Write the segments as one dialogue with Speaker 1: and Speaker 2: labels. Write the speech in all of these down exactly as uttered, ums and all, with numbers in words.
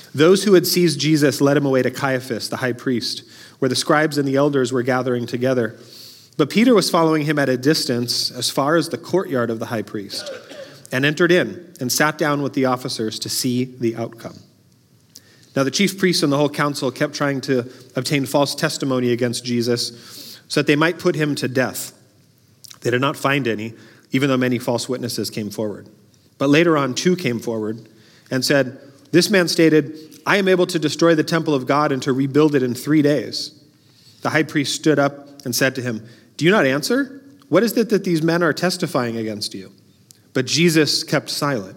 Speaker 1: Those who had seized Jesus led him away to Caiaphas, the high priest, where the scribes and the elders were gathering together. But Peter was following him at a distance as far as the courtyard of the high priest, and entered in and sat down with the officers to see the outcome. Now the chief priests and the whole council kept trying to obtain false testimony against Jesus so that they might put him to death. They did not find any, even though many false witnesses came forward. But later on, two came forward and said, "This man stated, 'I am able to destroy the temple of God and to rebuild it in three days.'" The high priest stood up and said to him, "Do you not answer? What is it that these men are testifying against you?" But Jesus kept silent.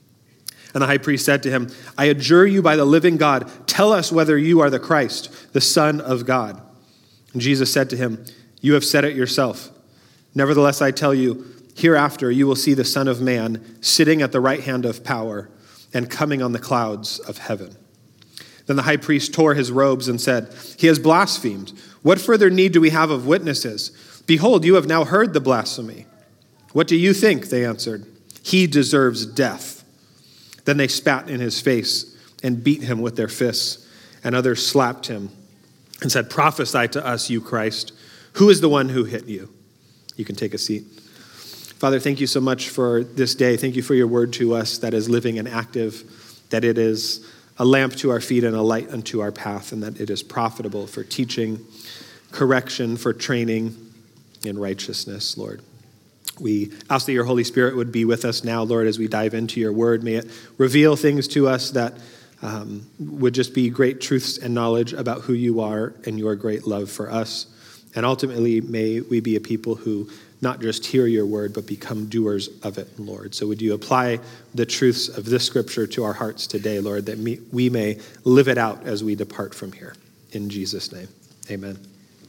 Speaker 1: And the high priest said to him, "I adjure you by the living God, tell us whether you are the Christ, the Son of God." And Jesus said to him, "You have said it yourself. Nevertheless, I tell you, hereafter you will see the Son of Man sitting at the right hand of power and coming on the clouds of heaven." Then the high priest tore his robes and said, "He has blasphemed. What further need do we have of witnesses? Behold, you have now heard the blasphemy. What do you think?" They answered. "He deserves death." Then they spat in his face and beat him with their fists, and others slapped him and said, "Prophesy to us, you Christ. Who is the one who hit you?" You can take a seat. Father, thank you so much for this day. Thank you for your word to us that is living and active, that it is a lamp to our feet and a light unto our path, and that it is profitable for teaching, correction, for training in righteousness, Lord. We ask that your Holy Spirit would be with us now, Lord, as we dive into your word. May it reveal things to us that um, would just be great truths and knowledge about who you are and your great love for us. And ultimately, may we be a people who not just hear your word, but become doers of it, Lord. So would you apply the truths of this scripture to our hearts today, Lord, that we may live it out as we depart from here. In Jesus' name, amen.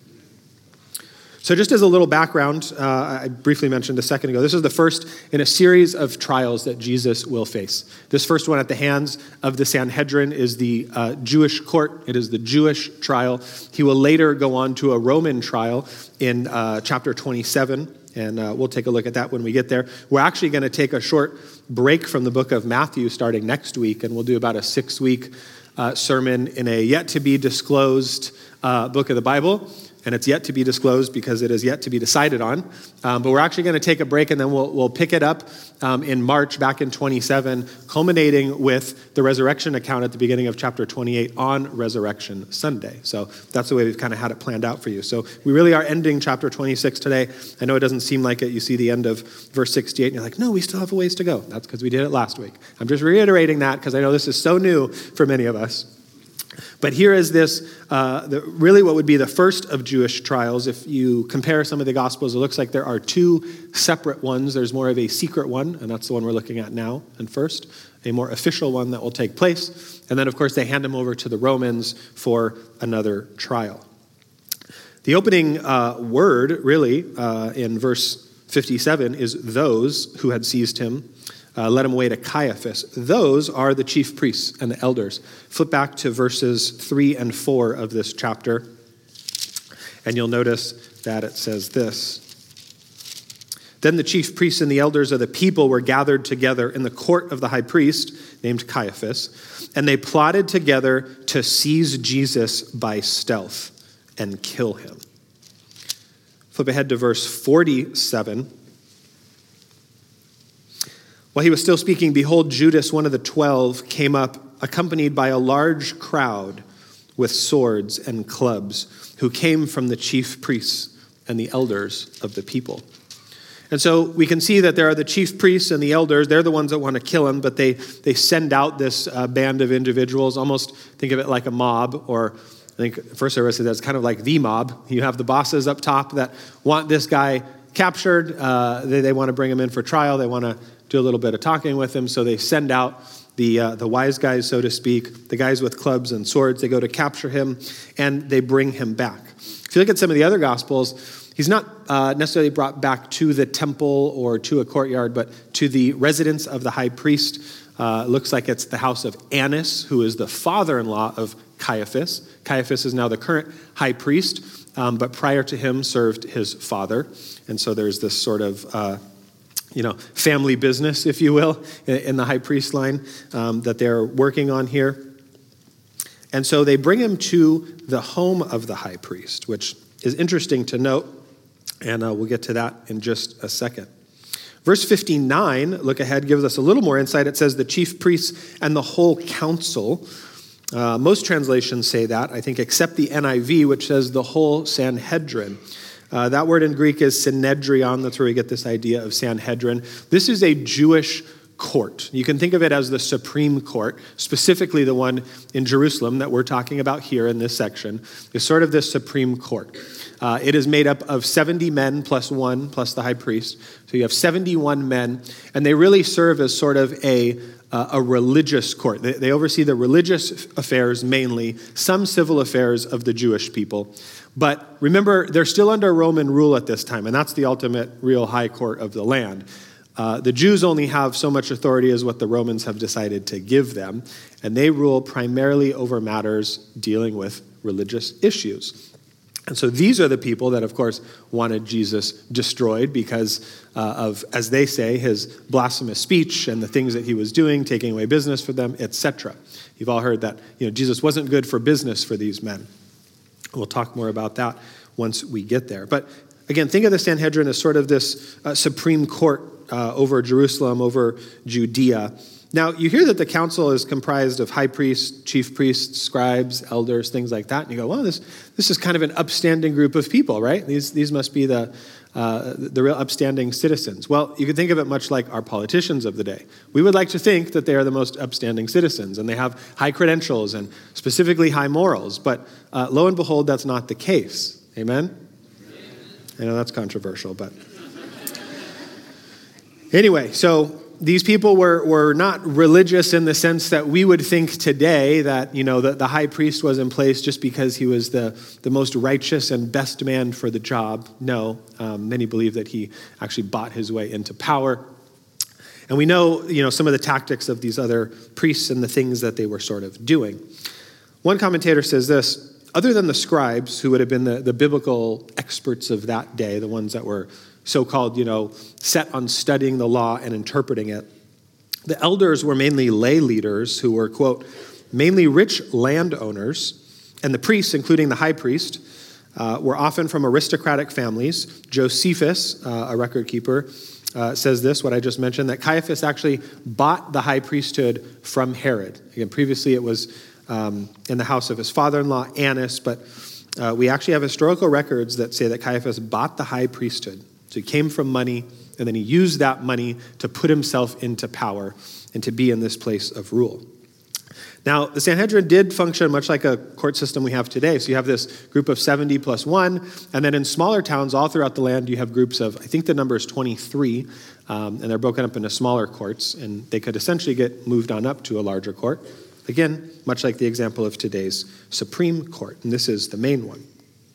Speaker 1: So just as a little background, uh, I briefly mentioned a second ago, this is the first in a series of trials that Jesus will face. This first one at the hands of the Sanhedrin is the uh, Jewish court. It is the Jewish trial. He will later go on to a Roman trial in uh, chapter twenty-seven, and uh, we'll take a look at that when we get there. We're actually going to take a short break from the book of Matthew starting next week, and we'll do about a six-week uh, sermon in a yet-to-be-disclosed uh, book of the Bible. And it's yet to be disclosed because it is yet to be decided on. Um, but we're actually going to take a break, and then we'll we'll pick it up um, in March, back in twenty-seven, culminating with the resurrection account at the beginning of chapter twenty-eight on Resurrection Sunday. So that's the way we've kind of had it planned out for you. So we really are ending chapter twenty-six today. I know it doesn't seem like it. You see the end of verse sixty-eight, and you're like, no, we still have a ways to go. That's because we did it last week. I'm just reiterating that because I know this is so new for many of us. But here is this, uh, the, really what would be the first of Jewish trials. If you compare some of the Gospels, it looks like there are two separate ones. There's more of a secret one, and that's the one we're looking at now and first, a more official one that will take place. And then, of course, they hand him over to the Romans for another trial. The opening uh, word, really, uh, in verse fifty-seven is those who had seized him. Uh, led him away to Caiaphas. Those are the chief priests and the elders. Flip back to verses three and four of this chapter, and you'll notice that it says this. Then the chief priests and the elders of the people were gathered together in the court of the high priest, named Caiaphas, and they plotted together to seize Jesus by stealth and kill him. Flip ahead to verse forty-seven. While he was still speaking, behold, Judas, one of the twelve, came up, accompanied by a large crowd with swords and clubs, who came from the chief priests and the elders of the people. And so we can see that there are the chief priests and the elders. They're the ones that want to kill him, but they, they send out this uh, band of individuals. Almost think of it like a mob, or I think First Service says it's kind of like the mob. You have the bosses up top that want this guy captured. Uh, they, they want to bring him in for trial. They want to do a little bit of talking with him, so they send out the uh, the wise guys, so to speak, the guys with clubs and swords. They go to capture him, and they bring him back. If you look at some of the other Gospels, he's not uh, necessarily brought back to the temple or to a courtyard, but to the residence of the high priest. Uh, it looks like it's the house of Annas, who is the father-in-law of Caiaphas. Caiaphas is now the current high priest, um, but prior to him served his father. And so there's this sort of uh, you know, family business, if you will, in the high priest line um, that they're working on here. And so they bring him to the home of the high priest, which is interesting to note, and uh, we'll get to that in just a second. Verse fifty-nine, look ahead, gives us a little more insight. It says the chief priests and the whole council. Uh, most translations say that, I think, except the N I V, which says the whole Sanhedrin. Uh, that word in Greek is synedrion. That's where we get this idea of Sanhedrin. This is a Jewish court. You can think of it as the Supreme Court, specifically the one in Jerusalem that we're talking about here in this section, is sort of this Supreme Court. Uh, it is made up of seventy men plus one, plus the high priest. So you have seventy-one men, and they really serve as sort of a, uh, a religious court. They, they oversee the religious affairs mainly, some civil affairs of the Jewish people. But remember, they're still under Roman rule at this time, and that's the ultimate real high court of the land. Uh, the Jews only have so much authority as what the Romans have decided to give them, and they rule primarily over matters dealing with religious issues. And so these are the people that, of course, wanted Jesus destroyed because uh, of, as they say, his blasphemous speech and the things that he was doing, taking away business for them, et cetera. You've all heard that, you know, Jesus wasn't good for business for these men. We'll talk more about that once we get there. But again, think of the Sanhedrin as sort of this uh, supreme court uh, over Jerusalem, over Judea. Now, you hear that the council is comprised of high priests, chief priests, scribes, elders, things like that. And you go, well, this this is kind of an upstanding group of people, right? These these must be the uh, the real upstanding citizens. Well, you can think of it much like our politicians of the day. We would like to think that they are the most upstanding citizens, and they have high credentials and specifically high morals. But uh, lo and behold, that's not the case. Amen? I know that's controversial, but anyway, so these people were, were not religious in the sense that we would think today that, you know, the, the high priest was in place just because he was the, the most righteous and best man for the job. No, um, many believe that he actually bought his way into power. And we know, you know, some of the tactics of these other priests and the things that they were sort of doing. One commentator says this: other than the scribes, who would have been the, the biblical experts of that day, the ones that were so-called, you know, set on studying the law and interpreting it, the elders were mainly lay leaders who were, quote, mainly rich landowners, and the priests, including the high priest, uh, were often from aristocratic families. Josephus, uh, a record keeper, uh, says this, what I just mentioned, that Caiaphas actually bought the high priesthood from Herod. Again, previously it was um, in the house of his father-in-law, Annas, but uh, we actually have historical records that say that Caiaphas bought the high priesthood. So he came from money, and then he used that money to put himself into power and to be in this place of rule. Now, the Sanhedrin did function much like a court system we have today. So you have this group of seventy plus one, and then in smaller towns all throughout the land, you have groups of, I think the number is twenty-three, um, and they're broken up into smaller courts, and they could essentially get moved on up to a larger court. Again, much like the example of today's Supreme Court, and this is the main one.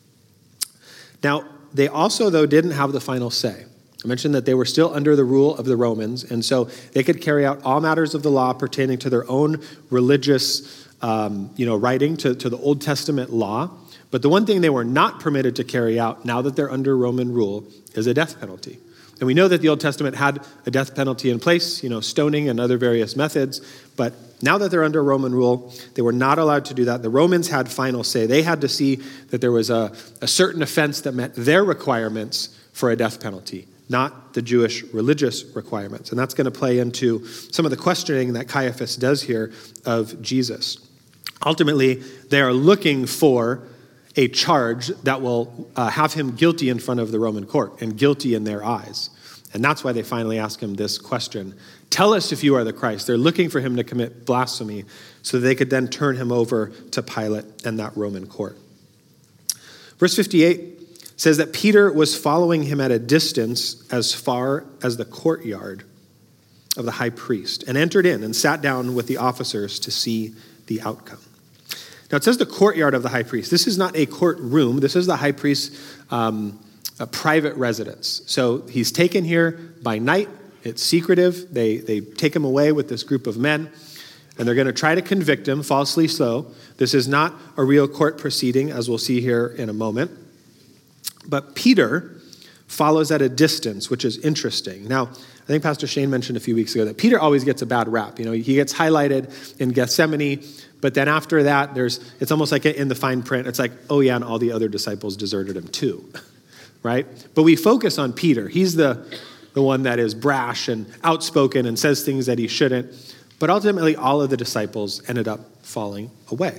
Speaker 1: Now, they also, though, didn't have the final say. I mentioned that they were still under the rule of the Romans, and so they could carry out all matters of the law pertaining to their own religious, um, you know, writing, to, to the Old Testament law. But the one thing they were not permitted to carry out, now that they're under Roman rule, is a death penalty. And we know that the Old Testament had a death penalty in place, you know, stoning and other various methods, but now that they're under Roman rule, they were not allowed to do that. The Romans had final say. They had to see that there was a, a certain offense that met their requirements for a death penalty, not the Jewish religious requirements. And that's going to play into some of the questioning that Caiaphas does here of Jesus. Ultimately, they are looking for a charge that will uh, have him guilty in front of the Roman court and guilty in their eyes. And that's why they finally ask him this question. Tell us if you are the Christ. They're looking for him to commit blasphemy so they could then turn him over to Pilate and that Roman court. Verse fifty-eight says that Peter was following him at a distance as far as the courtyard of the high priest and entered in and sat down with the officers to see the outcome. Now, it says the courtyard of the high priest. This is not a courtroom. This is the high priest's um, a private residence. So he's taken here by night. It's secretive. They, they take him away with this group of men, and they're going to try to convict him, falsely so. This is not a real court proceeding, as we'll see here in a moment. But Peter follows at a distance, which is interesting. Now, I think Pastor Shane mentioned a few weeks ago that Peter always gets a bad rap. You know, he gets highlighted in Gethsemane, but then after that, there's it's almost like in the fine print. It's like, oh yeah, and all the other disciples deserted him too, right? But we focus on Peter. He's the, the one that is brash and outspoken and says things that he shouldn't. But ultimately, all of the disciples ended up falling away.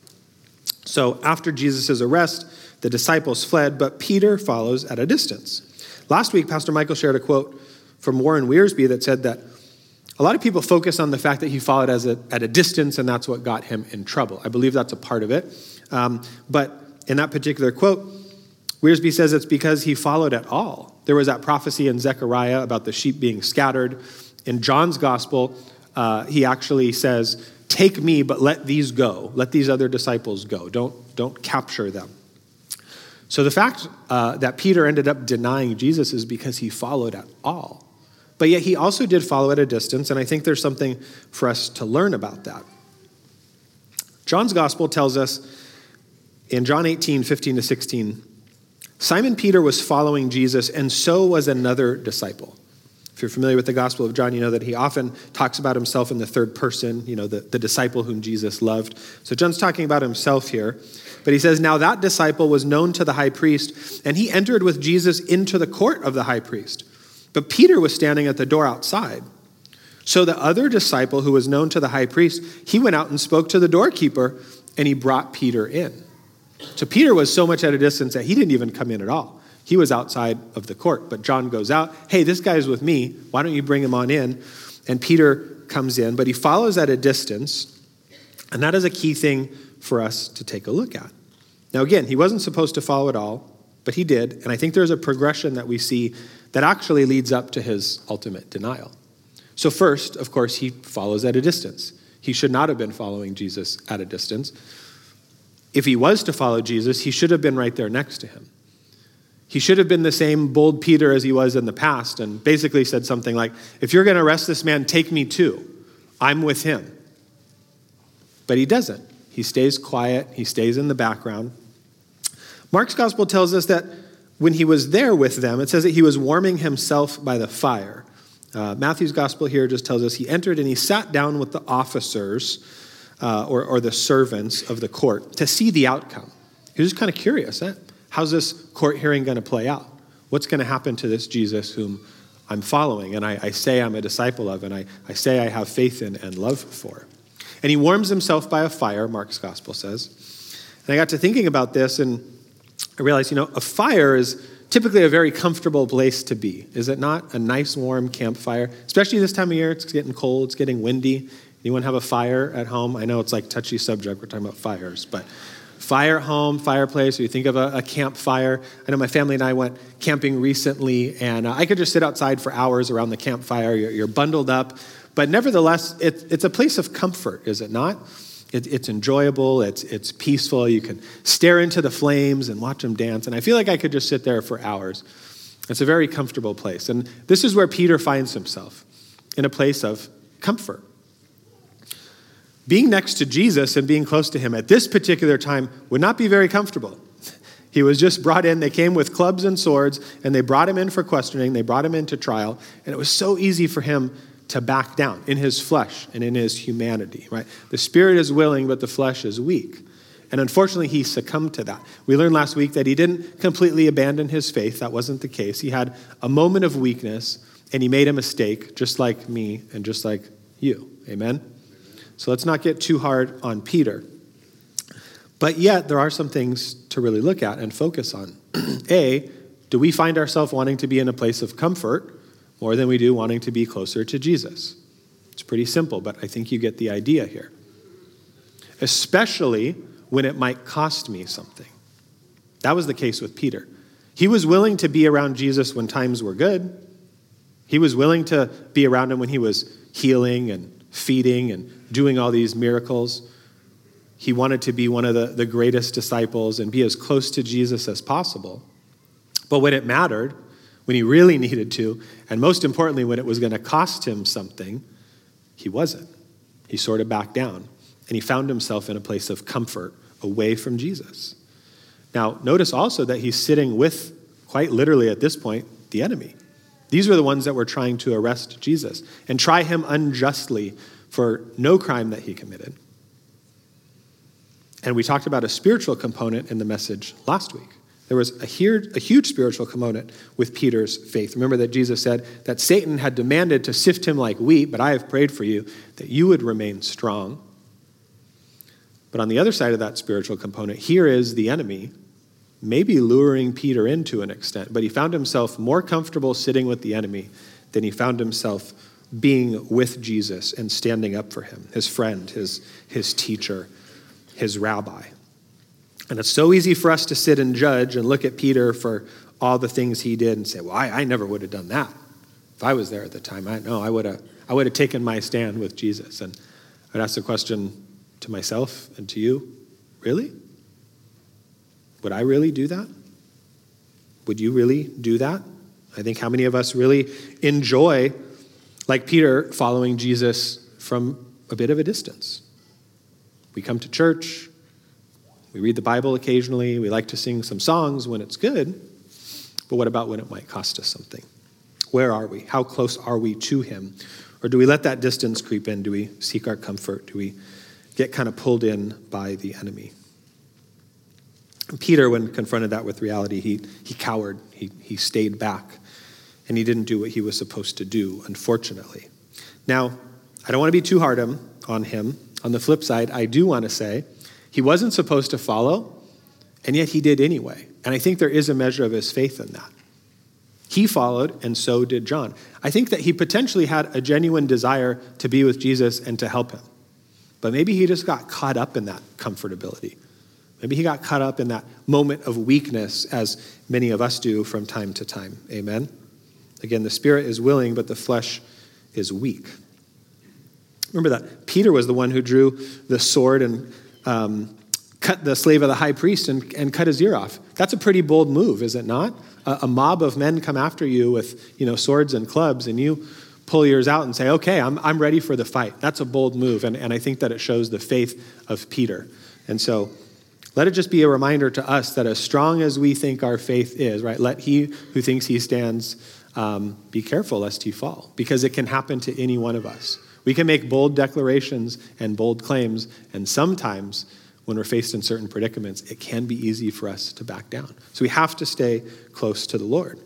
Speaker 1: So after Jesus' arrest, the disciples fled, but Peter follows at a distance. Last week, Pastor Michael shared a quote from Warren Wiersbe that said that a lot of people focus on the fact that he followed as a, at a distance, and that's what got him in trouble. I believe that's a part of it. Um, but in that particular quote, Wiersbe says it's because he followed at all. There was that prophecy in Zechariah about the sheep being scattered. In John's gospel, uh, he actually says, take me, but let these go. Let these other disciples go. Don't, don't capture them. So the fact uh, that Peter ended up denying Jesus is because he followed at all. But yet he also did follow at a distance, and I think there's something for us to learn about that. John's gospel tells us in John eighteen, fifteen to sixteen, Simon Peter was following Jesus, and so was another disciple. If you're familiar with the Gospel of John, you know that he often talks about himself in the third person, you know, the, the disciple whom Jesus loved. So John's talking about himself here. But he says, now that disciple was known to the high priest, and he entered with Jesus into the court of the high priest. But Peter was standing at the door outside. So the other disciple who was known to the high priest, he went out and spoke to the doorkeeper, and he brought Peter in. So Peter was so much at a distance that he didn't even come in at all. He was outside of the court, but John goes out. Hey, this guy's with me. Why don't you bring him on in? And Peter comes in, but he follows at a distance. And that is a key thing for us to take a look at. Now, again, he wasn't supposed to follow at all, but he did. And I think there's a progression that we see that actually leads up to his ultimate denial. So first, of course, he follows at a distance. He should not have been following Jesus at a distance. If he was to follow Jesus, he should have been right there next to him. He should have been the same bold Peter as he was in the past and basically said something like, if you're going to arrest this man, take me too. I'm with him. But he doesn't. He stays quiet. He stays in the background. Mark's gospel tells us that when he was there with them, it says that he was warming himself by the fire. Uh, Matthew's gospel here just tells us he entered and he sat down with the officers uh, or, or the servants of the court to see the outcome. He was just kind of curious, eh? How's this court hearing going to play out? What's going to happen to this Jesus whom I'm following and I, I say I'm a disciple of and I, I say I have faith in and love for? And he warms himself by a fire, Mark's gospel says. And I got to thinking about this and I realized, you know, a fire is typically a very comfortable place to be. Is it not? A nice warm campfire, especially this time of year. It's getting cold. It's getting windy. Anyone have a fire at home? I know it's like touchy subject. We're talking about fires, but fire at home, fireplace, or you think of a, a campfire. I know my family and I went camping recently, and uh, I could just sit outside for hours around the campfire. You're, you're bundled up, but nevertheless, it, it's a place of comfort, is it not? It, it's enjoyable, it's, it's peaceful. You can stare into the flames and watch them dance, and I feel like I could just sit there for hours. It's a very comfortable place, and this is where Peter finds himself, in a place of comfort. Being next to Jesus and being close to him at this particular time would not be very comfortable. He was just brought in. They came with clubs and swords, and they brought him in for questioning. They brought him into trial, and it was so easy for him to back down in his flesh and in his humanity, right? The spirit is willing, but the flesh is weak. And unfortunately, he succumbed to that. We learned last week that he didn't completely abandon his faith. That wasn't the case. He had a moment of weakness, and he made a mistake, just like me and just like you. Amen? So let's not get too hard on Peter. But yet, there are some things to really look at and focus on. A, do we find ourselves wanting to be in a place of comfort more than we do wanting to be closer to Jesus? It's pretty simple, but I think you get the idea here. Especially when it might cost me something. That was the case with Peter. He was willing to be around Jesus when times were good. He was willing to be around him when he was healing and feeding and doing all these miracles. He wanted to be one of the, the greatest disciples and be as close to Jesus as possible. But when it mattered, when he really needed to, and most importantly, when it was going to cost him something, he wasn't. He sort of backed down, and he found himself in a place of comfort away from Jesus. Now, notice also that he's sitting with, quite literally at this point, the enemy. These were the ones that were trying to arrest Jesus and try him unjustly for no crime that he committed. And we talked about a spiritual component in the message last week. There was a huge, a huge spiritual component with Peter's faith. Remember that Jesus said that Satan had demanded to sift him like wheat, but I have prayed for you that you would remain strong. But on the other side of that spiritual component, here is the enemy, maybe luring Peter in to an extent, but he found himself more comfortable sitting with the enemy than he found himself being with Jesus and standing up for him, his friend, his, his teacher, his rabbi. And it's so easy for us to sit and judge and look at Peter for all the things he did and say, well, I, I never would have done that. If I was there at the time, I know I would have I would have taken my stand with Jesus. And I'd ask the question to myself and to you, really? Would I really do that? Would you really do that? I think how many of us really enjoy, like Peter, following Jesus from a bit of a distance? We come to church, we read the Bible occasionally, we like to sing some songs when it's good, but what about when it might cost us something? Where are we? How close are we to him? Or do we let that distance creep in? Do we seek our comfort? Do we get kind of pulled in by the enemy? And Peter, when confronted that with reality, he he cowered, he, he stayed back, and he didn't do what he was supposed to do, unfortunately. Now, I don't want to be too hard on him. On the flip side, I do want to say he wasn't supposed to follow, and yet he did anyway. And I think there is a measure of his faith in that. He followed, and so did John. I think that he potentially had a genuine desire to be with Jesus and to help him. But maybe he just got caught up in that comfortability. Maybe he got caught up in that moment of weakness, as many of us do from time to time. Amen? Again, the spirit is willing, but the flesh is weak. Remember that Peter was the one who drew the sword and um, cut the slave of the high priest and, and cut his ear off. That's a pretty bold move, is it not? A, a mob of men come after you with, you know, swords and clubs, and you pull yours out and say, okay, I'm I'm ready for the fight. That's a bold move, and, and I think that it shows the faith of Peter. And so let it just be a reminder to us that as strong as we think our faith is, right, let he who thinks he stands um, be careful lest he fall, because it can happen to any one of us. We can make bold declarations and bold claims, and sometimes when we're faced in certain predicaments, it can be easy for us to back down. So we have to stay close to the Lord.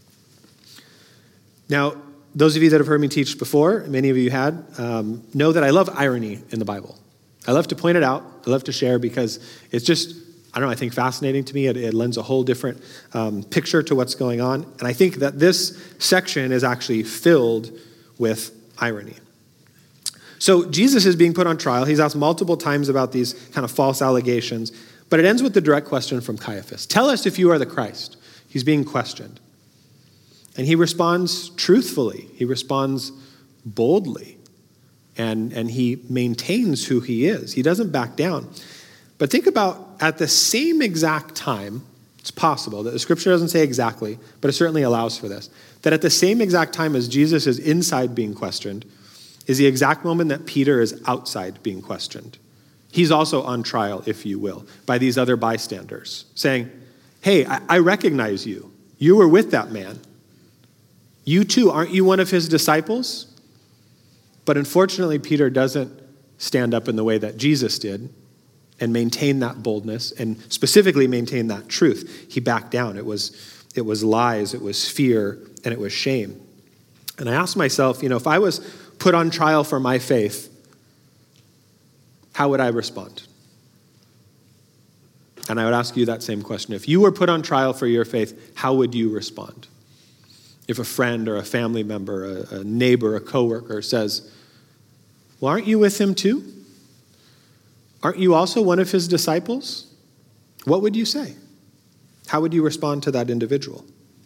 Speaker 1: Now, those of you that have heard me teach before, many of you had, um, know that I love irony in the Bible. I love to point it out. I love to share because it's just, I don't know, I think fascinating to me. It, it lends a whole different um, picture to what's going on. And I think that this section is actually filled with irony. So Jesus is being put on trial. He's asked multiple times about these kind of false allegations, but it ends with the direct question from Caiaphas. Tell us if you are the Christ. He's being questioned. And he responds truthfully. He responds boldly. And, and he maintains who he is. He doesn't back down. But think about at the same exact time, it's possible that the scripture doesn't say exactly, but it certainly allows for this, that at the same exact time as Jesus is inside being questioned, is the exact moment that Peter is outside being questioned. He's also on trial, if you will, by these other bystanders, saying, hey, I, I recognize you. You were with that man. You too, aren't you one of his disciples? But unfortunately, Peter doesn't stand up in the way that Jesus did and maintain that boldness and specifically maintain that truth. He backed down. It was, it was lies, it was fear, and it was shame. And I asked myself, you know, if I was put on trial for my faith, how would I respond? And I would ask you that same question. If you were put on trial for your faith, how would you respond? If a friend or a family member, a, a neighbor, a coworker says, well, aren't you with him too? Aren't you also one of his disciples? What would you say? How would you respond to that individual?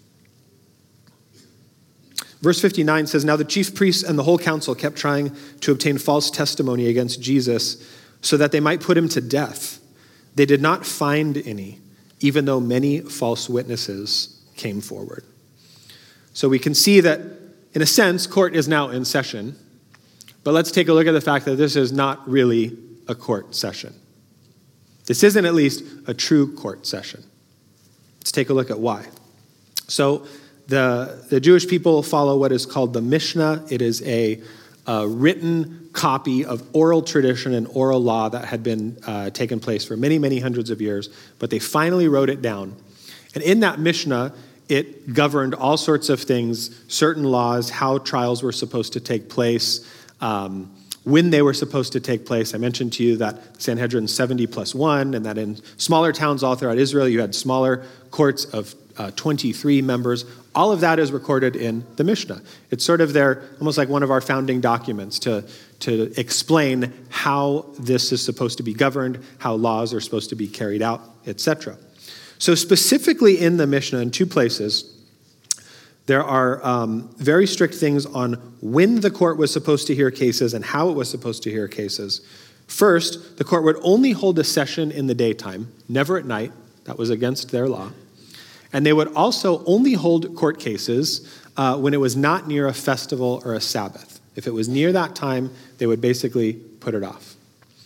Speaker 1: Verse fifty-nine says, now the chief priests and the whole council kept trying to obtain false testimony against Jesus so that they might put him to death. They did not find any, even though many false witnesses came forward. So we can see that, in a sense, court is now in session. But let's take a look at the fact that this is not really a court session. This isn't at least a true court session. Let's take a look at why. So The, the Jewish people follow what is called the Mishnah. It is a, a written copy of oral tradition and oral law that had been uh, taken place for many, many hundreds of years, but they finally wrote it down. And in that Mishnah, it governed all sorts of things, certain laws, how trials were supposed to take place, um, when they were supposed to take place. I mentioned to you that Sanhedrin seventy plus one, and that in smaller towns all throughout Israel, you had smaller courts of uh, twenty-three members. All of that is recorded in the Mishnah. It's sort of their, almost like one of our founding documents to, to explain how this is supposed to be governed, how laws are supposed to be carried out, et cetera. So specifically in the Mishnah, in two places, there are um, very strict things on when the court was supposed to hear cases and how it was supposed to hear cases. First, the court would only hold a session in the daytime, never at night. That was against their law. And they would also only hold court cases uh, when it was not near a festival or a Sabbath. If it was near that time, they would basically put it off.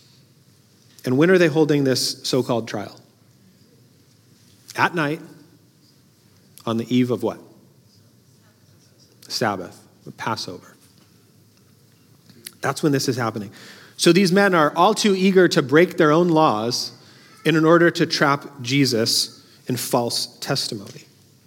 Speaker 1: And when are they holding this so-called trial? At night, on the eve of what? Sabbath, Passover. That's when this is happening. So these men are all too eager to break their own laws in order to trap Jesus in false testimony.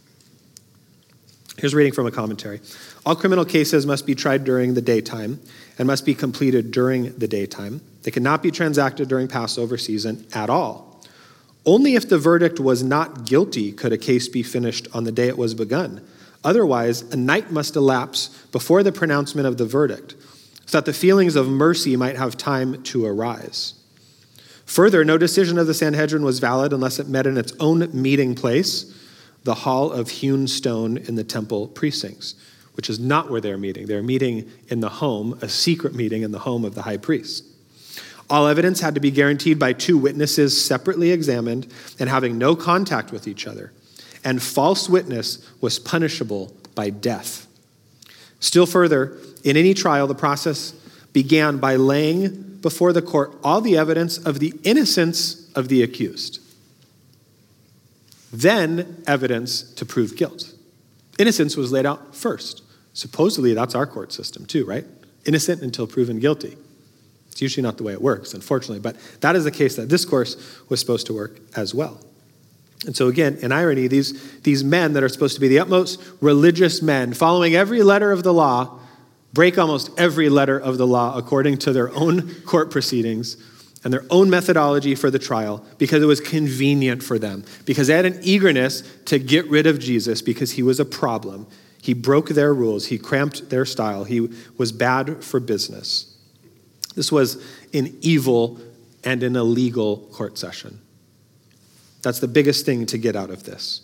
Speaker 1: Here's a reading from a commentary. All criminal cases must be tried during the daytime and must be completed during the daytime. They cannot be transacted during Passover season at all. Only if the verdict was not guilty could a case be finished on the day it was begun. Otherwise, a night must elapse before the pronouncement of the verdict, so that the feelings of mercy might have time to arise. Further, no decision of the Sanhedrin was valid unless it met in its own meeting place, the hall of hewn stone in the temple precincts, which is not where they're meeting. They're meeting in the home, a secret meeting in the home of the high priest. All evidence had to be guaranteed by two witnesses separately examined and having no contact with each other. And false witness was punishable by death. Still further, in any trial, the process began by laying before the court all the evidence of the innocence of the accused. Then evidence to prove guilt. Innocence was laid out first. Supposedly, that's our court system too, right? Innocent until proven guilty. It's usually not the way it works, unfortunately, but that is the case that this course was supposed to work as well. And so again, in irony, these, these men that are supposed to be the utmost religious men, following every letter of the law, break almost every letter of the law according to their own court proceedings and their own methodology for the trial because it was convenient for them, because they had an eagerness to get rid of Jesus because he was a problem. He broke their rules. He cramped their style. He was bad for business. This was an evil and an illegal court session. That's the biggest thing to get out of this.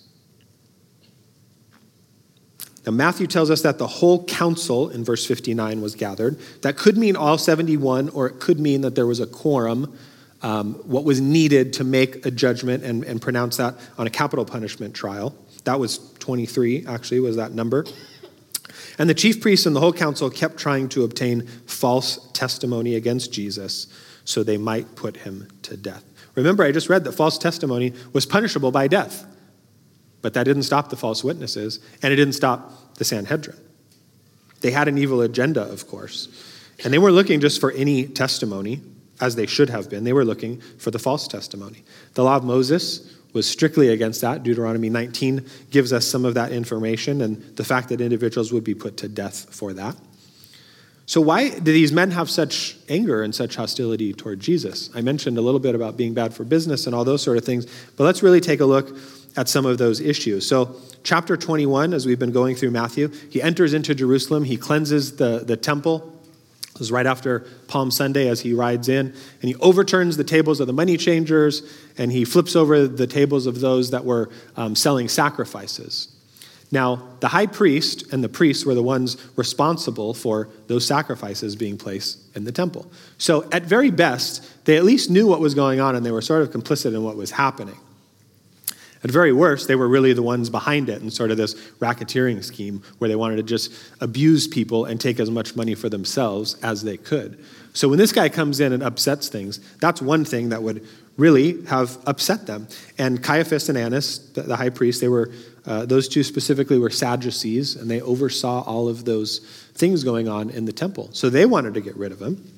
Speaker 1: Now, Matthew tells us that the whole council in verse fifty-nine was gathered. That could mean all seventy-one, or it could mean that there was a quorum, um, what was needed to make a judgment and, and pronounce that on a capital punishment trial. That was twenty-three, actually, was that number. And the chief priests and the whole council kept trying to obtain false testimony against Jesus so they might put him to death. Remember, I just read that false testimony was punishable by death. But that didn't stop the false witnesses, and it didn't stop the Sanhedrin. They had an evil agenda, of course. And they weren't looking just for any testimony, as they should have been. They were looking for the false testimony. The law of Moses was strictly against that. Deuteronomy nineteen gives us some of that information and the fact that individuals would be put to death for that. So why do these men have such anger and such hostility toward Jesus? I mentioned a little bit about being bad for business and all those sort of things, but let's really take a look at some of those issues. So chapter twenty-one, as we've been going through Matthew, he enters into Jerusalem. He cleanses the, the temple. This is right after Palm Sunday as he rides in. And he overturns the tables of the money changers, and he flips over the tables of those that were um, selling sacrifices. Now, the high priest and the priests were the ones responsible for those sacrifices being placed in the temple. So at very best, they at least knew what was going on, and they were sort of complicit in what was happening. At very worst, they were really the ones behind it in sort of this racketeering scheme where they wanted to just abuse people and take as much money for themselves as they could. So when this guy comes in and upsets things, that's one thing that would really have upset them. And Caiaphas and Annas, the, the high priest, they were, uh, those two specifically were Sadducees, and they oversaw all of those things going on in the temple. So they wanted to get rid of him.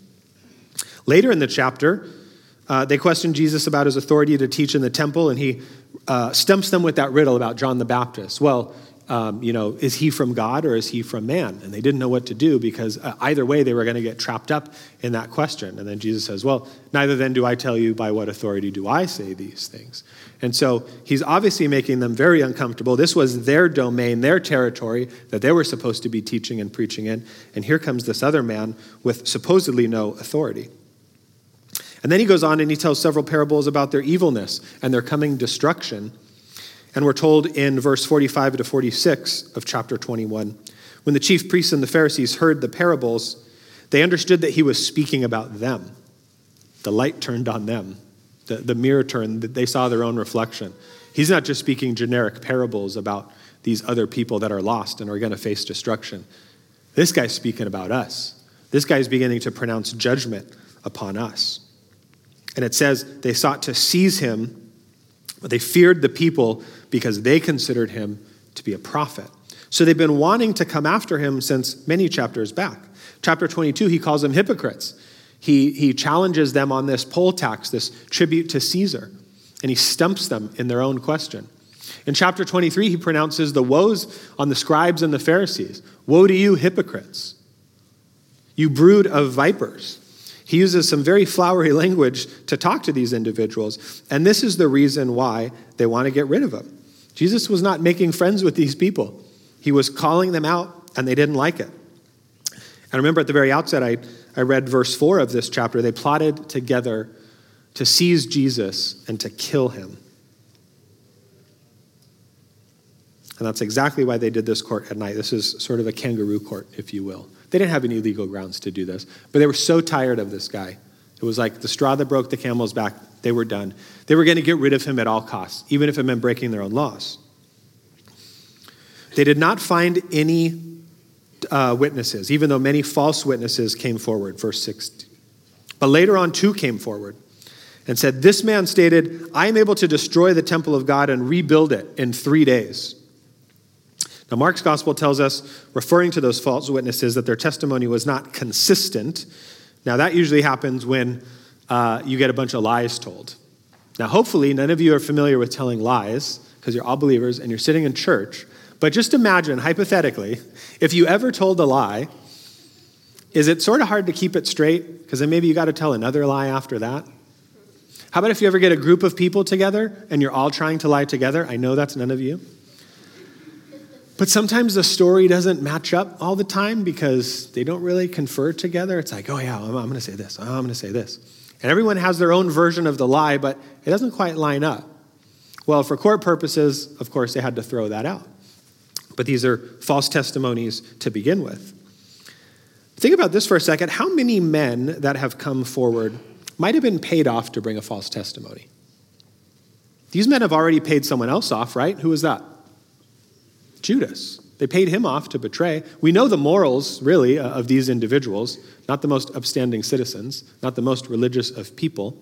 Speaker 1: Later in the chapter, uh, they questioned Jesus about his authority to teach in the temple, and he uh, stumps them with that riddle about John the Baptist. Well, Um, you know, is he from God or is he from man? And they didn't know what to do because uh, either way they were going to get trapped up in that question. And then Jesus says, well, neither then do I tell you by what authority do I say these things. And so he's obviously making them very uncomfortable. This was their domain, their territory that they were supposed to be teaching and preaching in. And here comes this other man with supposedly no authority. And then he goes on and he tells several parables about their evilness and their coming destruction. And we're told in verse forty-five to forty-six of chapter twenty-one, when the chief priests and the Pharisees heard the parables, they understood that he was speaking about them. The light turned on them. The, the mirror turned, they saw their own reflection. He's not just speaking generic parables about these other people that are lost and are going to face destruction. This guy's speaking about us. This guy's beginning to pronounce judgment upon us. And it says they sought to seize him, but they feared the people because they considered him to be a prophet. So they've been wanting to come after him since many chapters back. Chapter twenty-two, he calls them hypocrites. He, he challenges them on this poll tax, this tribute to Caesar, and he stumps them in their own question. In chapter twenty-three, he pronounces the woes on the scribes and the Pharisees. Woe to you, hypocrites, you brood of vipers. He uses some very flowery language to talk to these individuals, and this is the reason why they want to get rid of him. Jesus was not making friends with these people. He was calling them out, and they didn't like it. And remember at the very outset, I, I read verse four of this chapter. They plotted together to seize Jesus and to kill him. And that's exactly why they did this court at night. This is sort of a kangaroo court, if you will. They didn't have any legal grounds to do this, but they were so tired of this guy. It was like the straw that broke the camel's back. They were done. They were going to get rid of him at all costs, even if it meant breaking their own laws. They did not find any uh, witnesses, even though many false witnesses came forward, verse sixteen. But later on, two came forward and said, this man stated, I am able to destroy the temple of God and rebuild it in three days. Now, Mark's gospel tells us, referring to those false witnesses, that their testimony was not consistent. Now, that usually happens when uh, you get a bunch of lies told. Now, hopefully, none of you are familiar with telling lies, because you're all believers and you're sitting in church. But just imagine, hypothetically, if you ever told a lie, is it sort of hard to keep it straight? Because then maybe you got to tell another lie after that. How about if you ever get a group of people together and you're all trying to lie together? I know that's none of you. But sometimes the story doesn't match up all the time because they don't really confer together. It's like, oh yeah, I'm, I'm going to say this. Oh, I'm going to say this. And everyone has their own version of the lie, but it doesn't quite line up. Well, for court purposes, of course, they had to throw that out. But these are false testimonies to begin with. Think about this for a second. How many men that have come forward might have been paid off to bring a false testimony? These men have already paid someone else off, right? Who was that? Judas. They paid him off to betray. We know the morals, really, uh, of these individuals, not the most upstanding citizens, not the most religious of people.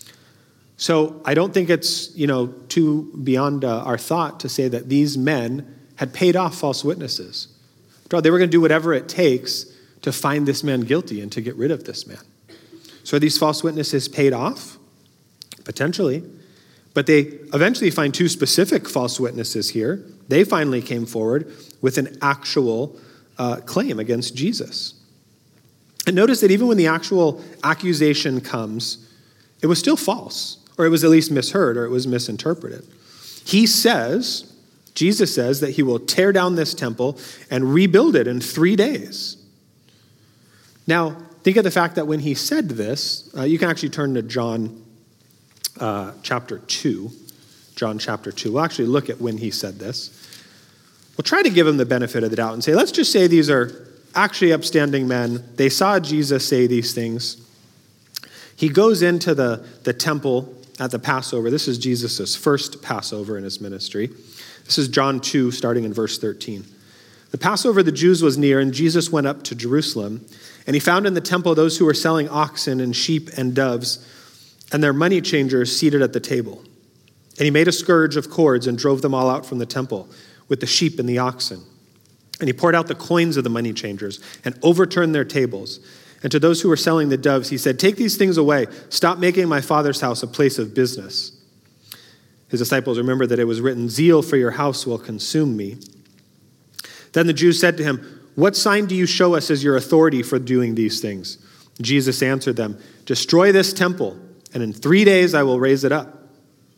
Speaker 1: So I don't think it's, you know, too beyond uh, our thought to say that these men had paid off false witnesses. They were going to do whatever it takes to find this man guilty and to get rid of this man. So are these false witnesses paid off? Potentially. But they eventually find two specific false witnesses here. They finally came forward with an actual uh, claim against Jesus. And notice that even when the actual accusation comes, it was still false, or it was at least misheard, or it was misinterpreted. He says, Jesus says that he will tear down this temple and rebuild it in three days. Now, think of the fact that when he said this, uh, you can actually turn to John Uh, chapter two, John chapter two. We'll actually look at when he said this. We'll try to give him the benefit of the doubt and say, let's just say these are actually upstanding men. They saw Jesus say these things. He goes into the, the temple at the Passover. This is Jesus' first Passover in his ministry. This is John two, starting in verse thirteen. The Passover of the Jews was near, and Jesus went up to Jerusalem. And he found in the temple those who were selling oxen and sheep and doves, and their money changers seated at the table. And he made a scourge of cords and drove them all out from the temple with the sheep and the oxen. And he poured out the coins of the money changers and overturned their tables. And to those who were selling the doves, he said, "Take these things away. Stop making my Father's house a place of business." His disciples remembered that it was written, "Zeal for your house will consume me." Then the Jews said to him, "What sign do you show us as your authority for doing these things?" Jesus answered them, "Destroy this temple, and in three days I will raise it up."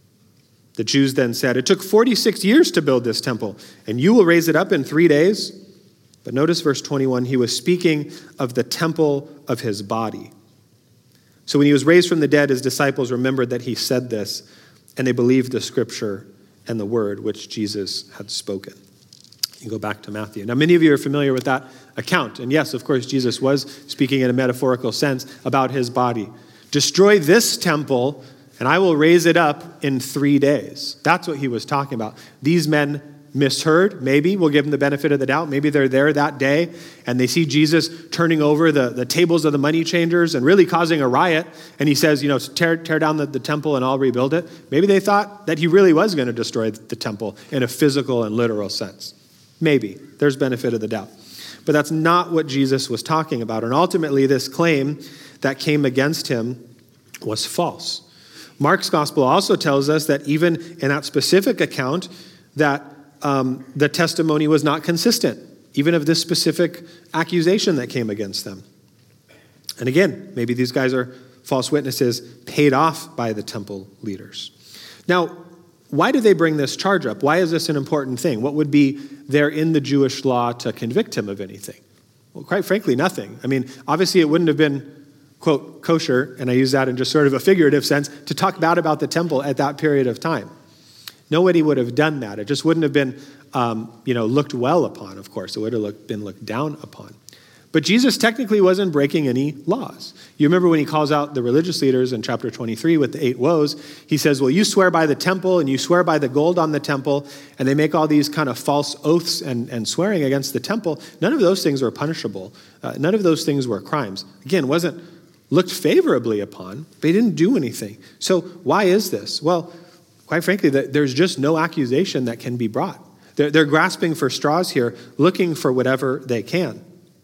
Speaker 1: The Jews then said, "It took forty-six years to build this temple, and you will raise it up in three days?" But notice verse twenty-one, he was speaking of the temple of his body. So when he was raised from the dead, his disciples remembered that he said this, and they believed the scripture and the word which Jesus had spoken. You go back to Matthew. Now, many of you are familiar with that account. And yes, of course, Jesus was speaking in a metaphorical sense about his body. Destroy this temple, and I will raise it up in three days. That's what he was talking about. These men misheard, maybe. We'll give them the benefit of the doubt. Maybe they're there that day, and they see Jesus turning over the, the tables of the money changers and really causing a riot. And he says, you know, tear, tear down the, the temple and I'll rebuild it. Maybe they thought that he really was going to destroy the temple in a physical and literal sense. Maybe. There's benefit of the doubt. But that's not what Jesus was talking about. And ultimately, this claim that came against him was false. Mark's gospel also tells us that even in that specific account, that um, the testimony was not consistent, even of this specific accusation that came against them. And again, maybe these guys are false witnesses paid off by the temple leaders. Now, why do they bring this charge up? Why is this an important thing? What would be there in the Jewish law to convict him of anything? Well, quite frankly, nothing. I mean, obviously it wouldn't have been, quote, kosher, and I use that in just sort of a figurative sense, to talk bad about the temple at that period of time. Nobody would have done that. It just wouldn't have been, um, you know, looked well upon, of course. It would have looked, been looked down upon. But Jesus technically wasn't breaking any laws. You remember when he calls out the religious leaders in chapter twenty-three with the eight woes, he says, well, you swear by the temple and you swear by the gold on the temple, and they make all these kind of false oaths and, and swearing against the temple. None of those things were punishable. Uh, none of those things were crimes. Again, wasn't looked favorably upon, but he didn't do anything. So why is this? Well, quite frankly, there's just no accusation that can be brought. They're, they're grasping for straws here, looking for whatever they can.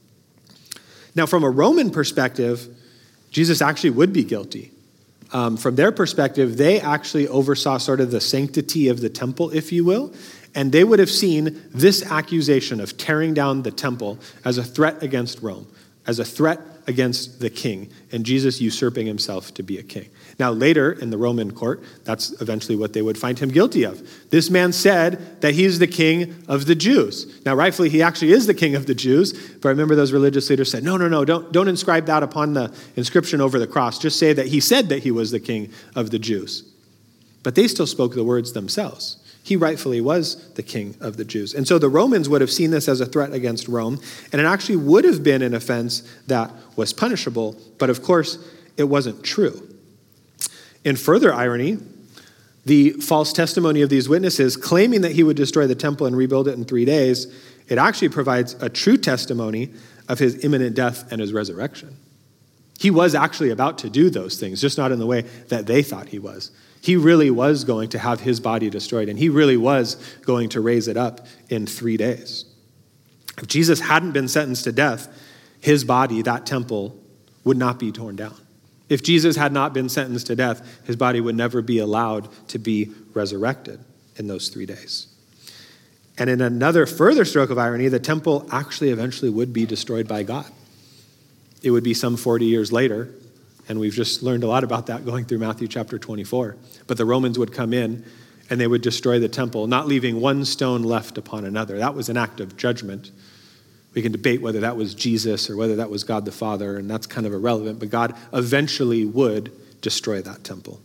Speaker 1: Now, from a Roman perspective, Jesus actually would be guilty. Um, from their perspective, they actually oversaw sort of the sanctity of the temple, if you will, and they would have seen this accusation of tearing down the temple as a threat against Rome, as a threat against the king, and Jesus usurping himself to be a king. Now, later in the Roman court, that's eventually what they would find him guilty of. This man said that he's the king of the Jews. Now, rightfully, he actually is the king of the Jews, but I remember those religious leaders said, no, no, no, don't, don't inscribe that upon the inscription over the cross. Just say that he said that he was the king of the Jews. But they still spoke the words themselves. He rightfully was the king of the Jews. And so the Romans would have seen this as a threat against Rome, and it actually would have been an offense that was punishable, but of course, it wasn't true. In further irony, the false testimony of these witnesses claiming that he would destroy the temple and rebuild it in three days, it actually provides a true testimony of his imminent death and his resurrection. He was actually about to do those things, just not in the way that they thought he was. He really was going to have his body destroyed, and he really was going to raise it up in three days. If Jesus hadn't been sentenced to death, his body, that temple, would not be torn down. If Jesus had not been sentenced to death, his body would never be allowed to be resurrected in those three days. And in another further stroke of irony, the temple actually eventually would be destroyed by God. It would be some forty years later, and we've just learned a lot about that going through Matthew chapter twenty-four. But the Romans would come in and they would destroy the temple, not leaving one stone left upon another. That was an act of judgment. We can debate whether that was Jesus or whether that was God the Father, and that's kind of irrelevant, but God eventually would destroy that temple.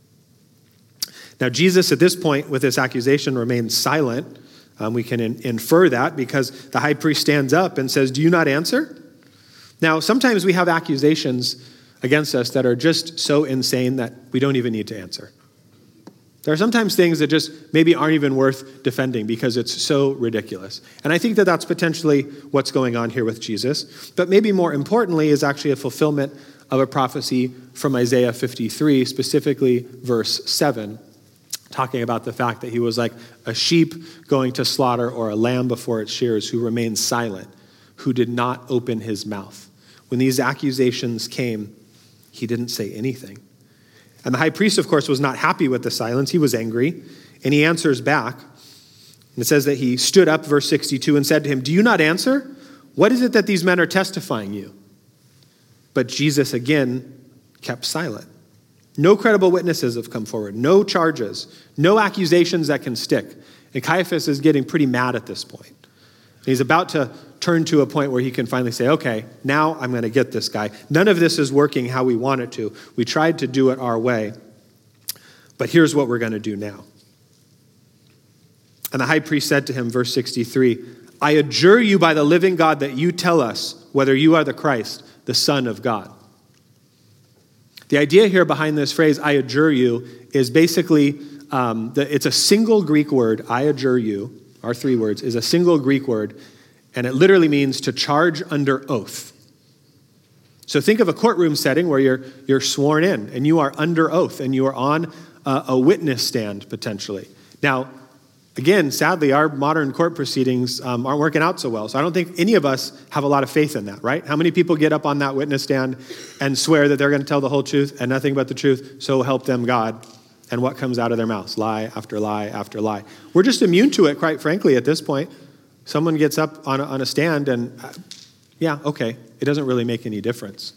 Speaker 1: Now, Jesus at this point with this accusation remains silent. Um, we can in- infer that because the high priest stands up and says, "Do you not answer?" Now, sometimes we have accusations against us that are just so insane that we don't even need to answer. There are sometimes things that just maybe aren't even worth defending because it's so ridiculous. And I think that that's potentially what's going on here with Jesus. But maybe more importantly is actually a fulfillment of a prophecy from Isaiah fifty-three, specifically verse seven, talking about the fact that he was like a sheep going to slaughter or a lamb before its shears who remained silent, who did not open his mouth. When these accusations came, he didn't say anything. And the high priest, of course, was not happy with the silence. He was angry, and he answers back. And it says that he stood up, verse sixty-two, and said to him, "Do you not answer? What is it that these men are testifying you?" But Jesus again kept silent. No credible witnesses have come forward, no charges, no accusations that can stick. And Caiaphas is getting pretty mad at this point. And he's about to turn to a point where he can finally say, okay, now I'm going to get this guy. None of this is working how we want it to. We tried to do it our way, but here's what we're going to do now. And the high priest said to him, verse sixty-three, "I adjure you by the living God that you tell us whether you are the Christ, the Son of God." The idea here behind this phrase, "I adjure you," is basically, um, the, it's a single Greek word, "I adjure you," our three words, is a single Greek word, and it literally means to charge under oath. So think of a courtroom setting where you're, you're sworn in, and you are under oath, and you are on a, a witness stand, potentially. Now, again, sadly, our modern court proceedings um, aren't working out so well, so I don't think any of us have a lot of faith in that, right? How many people get up on that witness stand and swear that they're going to tell the whole truth and nothing but the truth, so help them God? And what comes out of their mouths? Lie after lie after lie. We're just immune to it, quite frankly, at this point. Someone gets up on a, on a stand and, uh, yeah, okay, it doesn't really make any difference.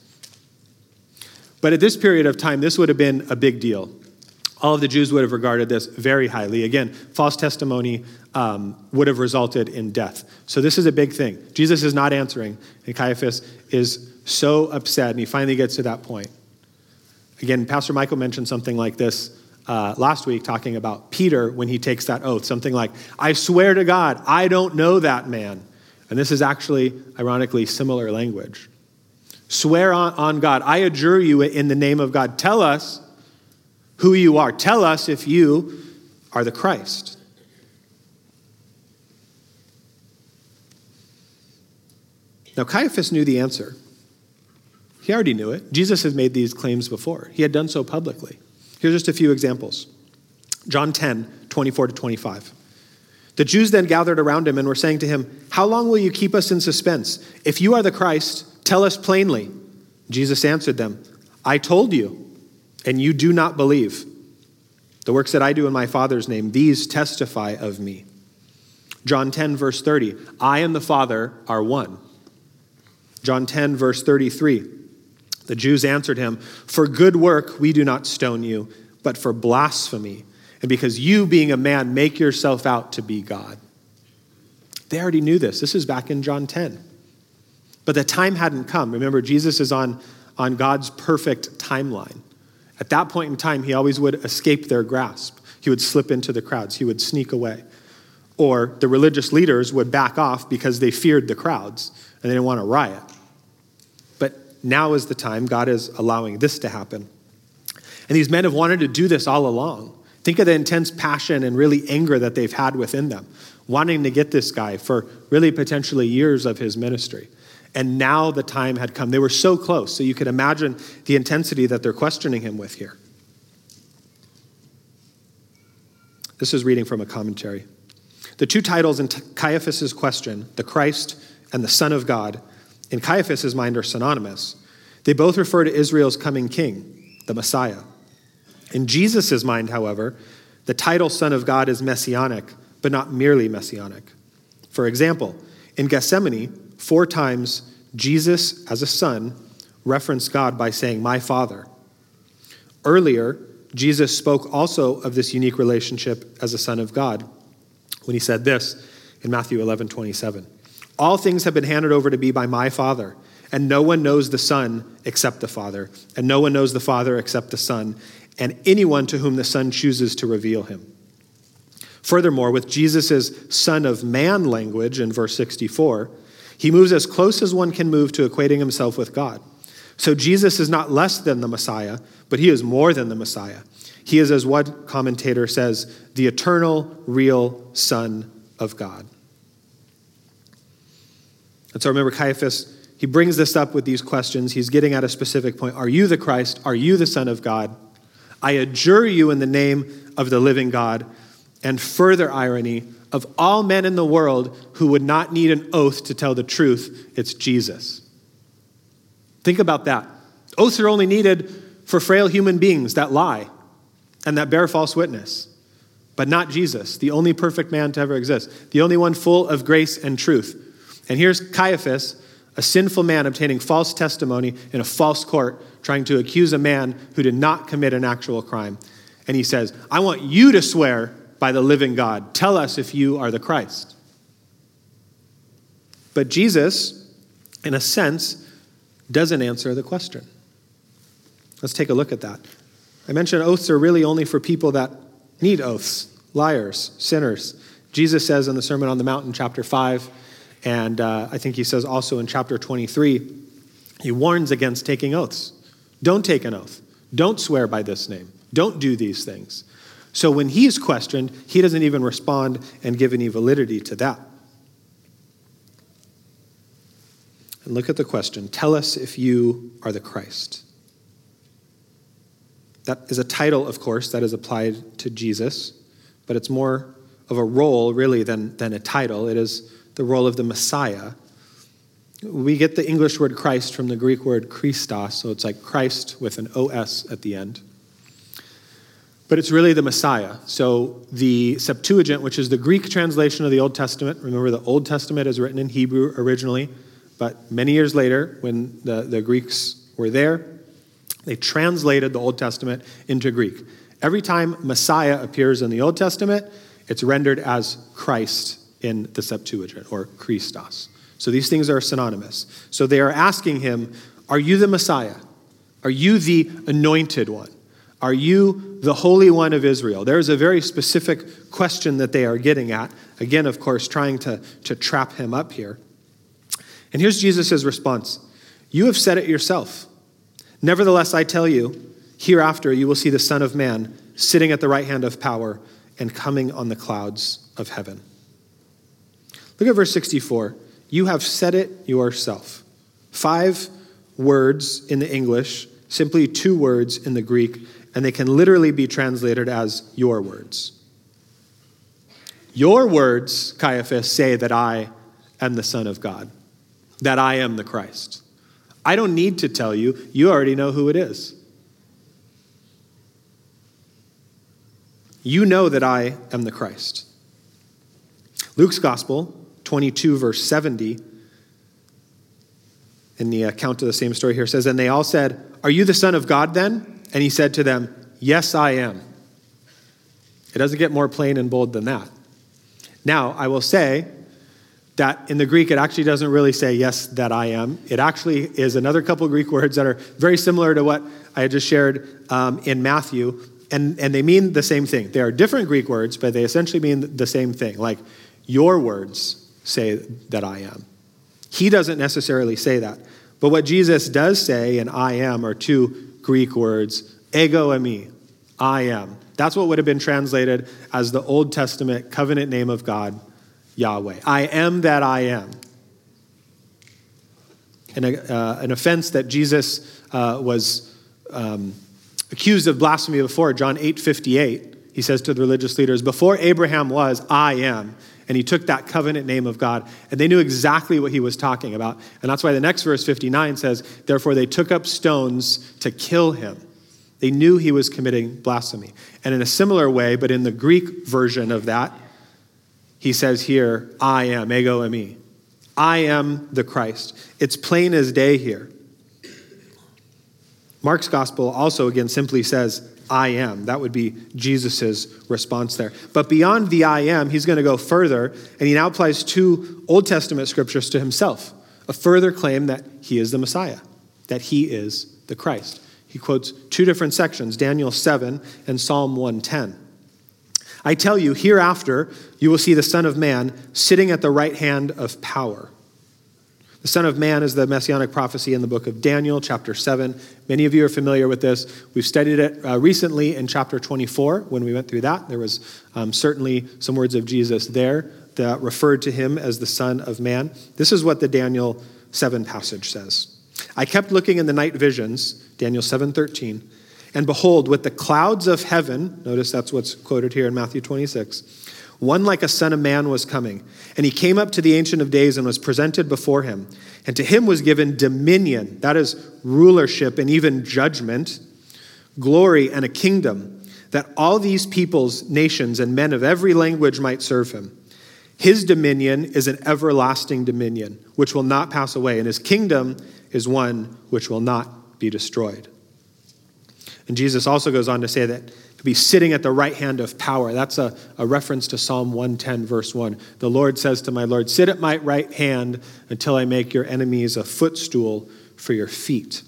Speaker 1: But at this period of time, this would have been a big deal. All of the Jews would have regarded this very highly. Again, false testimony um, would have resulted in death. So this is a big thing. Jesus is not answering, and Caiaphas is so upset, and he finally gets to that point. Again, Pastor Michael mentioned something like this uh, last week, talking about Peter when he takes that oath. Something like, "I swear to God, I don't know that man." And this is actually, ironically, similar language. Swear on, on God. "I adjure you in the name of God. Tell us who you are. Tell us if you are the Christ." Now, Caiaphas knew the answer. He already knew it. Jesus had made these claims before. He had done so publicly. Here's just a few examples. John ten, twenty-four to twenty-five. The Jews then gathered around him and were saying to him, "How long will you keep us in suspense? If you are the Christ, tell us plainly." Jesus answered them, "I told you, and you do not believe. The works that I do in my Father's name, these testify of me." John ten, verse thirty, "I and the Father are one." John ten, verse thirty-three, the Jews answered him, "For good work we do not stone you, but for blasphemy, and because you, being a man, make yourself out to be God." They already knew this. This is back in John ten. But the time hadn't come. Remember, Jesus is on, on God's perfect timeline. At that point in time, he always would escape their grasp. He would slip into the crowds. He would sneak away. Or the religious leaders would back off because they feared the crowds and they didn't want to riot. But now is the time. God is allowing this to happen. And these men have wanted to do this all along. Think of the intense passion and really anger that they've had within them, wanting to get this guy for really potentially years of his ministry. And now the time had come. They were so close, so you could imagine the intensity that they're questioning him with here. This is reading from a commentary. The two titles in Caiaphas' question, the Christ and the Son of God, in Caiaphas' mind are synonymous. They both refer to Israel's coming king, the Messiah. In Jesus' mind, however, the title Son of God is messianic, but not merely messianic. For example, in Gethsemane, four times Jesus, as a son, referenced God by saying, "My Father." Earlier, Jesus spoke also of this unique relationship as a son of God when he said this in Matthew eleven twenty-seven. "All things have been handed over to me by my Father, and no one knows the Son except the Father, and no one knows the Father except the Son, and anyone to whom the Son chooses to reveal him." Furthermore, with Jesus' Son of Man language in verse sixty-four, he moves as close as one can move to equating himself with God. So Jesus is not less than the Messiah, but he is more than the Messiah. He is, as one commentator says, the eternal, real Son of God. And so remember, Caiaphas, he brings this up with these questions. He's getting at a specific point. Are you the Christ? Are you the Son of God? I adjure you in the name of the living God. And further irony, of all men in the world who would not need an oath to tell the truth, it's Jesus. Think about that. Oaths are only needed for frail human beings that lie and that bear false witness, but not Jesus, the only perfect man to ever exist, the only one full of grace and truth. And here's Caiaphas, a sinful man obtaining false testimony in a false court, trying to accuse a man who did not commit an actual crime. And he says, I want you to swear by the living God. Tell us if you are the Christ. But Jesus, in a sense, doesn't answer the question. Let's take a look at that. I mentioned oaths are really only for people that need oaths, liars, sinners. Jesus says in the Sermon on the Mount in chapter five, and uh, I think he says also in chapter twenty-three, he warns against taking oaths. Don't take an oath. Don't swear by this name. Don't do these things. So when he's questioned, he doesn't even respond and give any validity to that. And look at the question. Tell us if you are the Christ. That is a title, of course, that is applied to Jesus, but it's more of a role, really, than, than a title. It is the role of the Messiah. We get the English word Christ from the Greek word Christos, so it's like Christ with an O S at the end. But it's really the Messiah. So the Septuagint, which is the Greek translation of the Old Testament, remember the Old Testament is written in Hebrew originally, but many years later, when the, the Greeks were there, they translated the Old Testament into Greek. Every time Messiah appears in the Old Testament, it's rendered as Christ in the Septuagint, or Christos. So these things are synonymous. So they are asking him, are you the Messiah? Are you the anointed one? Are you the Holy One of Israel? There's a very specific question that they are getting at. Again, of course, trying to, to trap him up here. And here's Jesus' response. You have said it yourself. Nevertheless, I tell you, hereafter you will see the Son of Man sitting at the right hand of power and coming on the clouds of heaven. Look at verse sixty-four. You have said it yourself. Five words in the English, simply two words in the Greek, and they can literally be translated as your words. Your words, Caiaphas, say that I am the Son of God, that I am the Christ. I don't need to tell you. You already know who it is. You know that I am the Christ. Luke's Gospel, twenty-two, verse seventy, in the account of the same story here, says, and they all said, are you the Son of God then? And he said to them, yes, I am. It doesn't get more plain and bold than that. Now, I will say that in the Greek, it actually doesn't really say, yes, that I am. It actually is another couple of Greek words that are very similar to what I had just shared um, in Matthew, and, and they mean the same thing. They are different Greek words, but they essentially mean the same thing, like your words say that I am. He doesn't necessarily say that. But what Jesus does say and I am are two Greek words, ego eimi, I am. That's what would have been translated as the Old Testament covenant name of God, Yahweh. I am that I am. And uh, an offense that Jesus uh, was um, accused of blasphemy before, John eight fifty-eight, he says to the religious leaders, before Abraham was, I am. And he took that covenant name of God, and they knew exactly what he was talking about. And that's why the next verse, fifty-nine, says, therefore they took up stones to kill him. They knew he was committing blasphemy. And in a similar way, but in the Greek version of that, he says here, I am, ego eimi. I am the Christ. It's plain as day here. Mark's gospel also, again, simply says, I am. That would be Jesus' response there. But beyond the I am, he's going to go further, and he now applies two Old Testament scriptures to himself, a further claim that he is the Messiah, that he is the Christ. He quotes two different sections, Daniel seven and Psalm one ten. I tell you, hereafter you will see the Son of Man sitting at the right hand of power. The Son of Man is the messianic prophecy in the book of Daniel, chapter seven. Many of you are familiar with this. We've studied it uh, recently in chapter twenty-four. When we went through that, there was um, certainly some words of Jesus there that referred to him as the Son of Man. This is what the Daniel seven passage says. I kept looking in the night visions, Daniel seven thirteen, and behold, with the clouds of heaven, notice that's what's quoted here in Matthew twenty-six, one like a son of man was coming. And he came up to the Ancient of Days and was presented before him. And to him was given dominion, that is rulership and even judgment, glory and a kingdom, that all these peoples, nations, and men of every language might serve him. His dominion is an everlasting dominion, which will not pass away, and his kingdom is one which will not be destroyed. And Jesus also goes on to say that he'll be sitting at the right hand of power. That's a, a reference to Psalm one ten, verse one. The Lord says to my Lord, sit at my right hand until I make your enemies a footstool for your feet.